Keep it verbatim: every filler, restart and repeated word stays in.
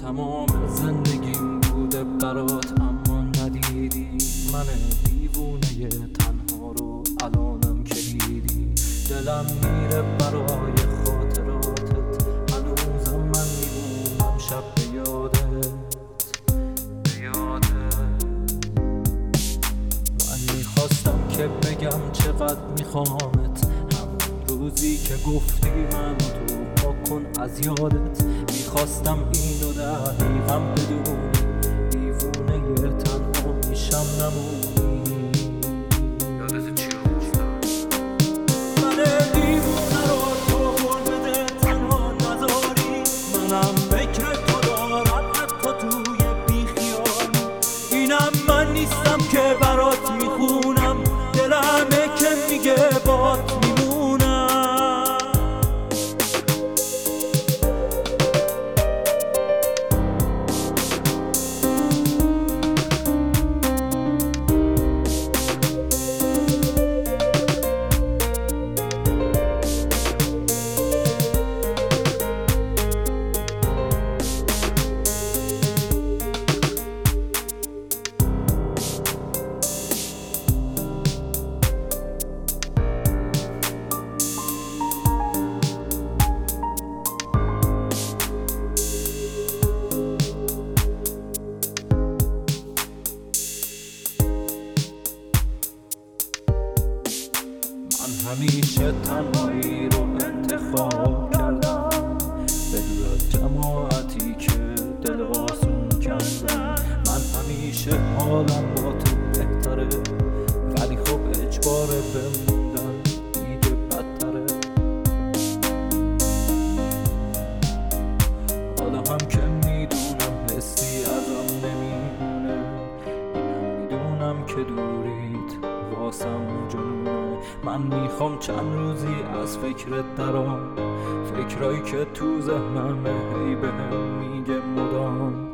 تمام زندگیم بوده برات اما ندیدی. من دیوونه تنها رو الانم کلیدی. دلم میره برای خاطراتت، هنوزم من میمونم شب به یادت به یادت. من میخواستم که بگم چقدر میخوامت، همون روزی که گفتی من تو پاک کن از یادت. میخواستم اینو دقیقم بدونی، دیوونه تنها میشم نمونی. یادت چی افتاد؟ من دیوونه رو تو بده تنها نذاری، منم فکر تو دارم حتی توی بیخیالی. اینم من نیستم که برات میخونم، دلمه که میگه بات میمونم. همیشه تنهایی رو انتخاب کردم، بدون جماعتی که دل آسون کردم. من همیشه حالم با تو بهتره، ولی خب اجباره بموندن دیگه بدتره. حالا هم که میدونم حسی ازم نمیمونه، اینم میدونم که دوریت واسم جنونه. من میخوام چند روزی از فکرت درام، فکرایی که تو ذهنمه هی بهم میگه مدام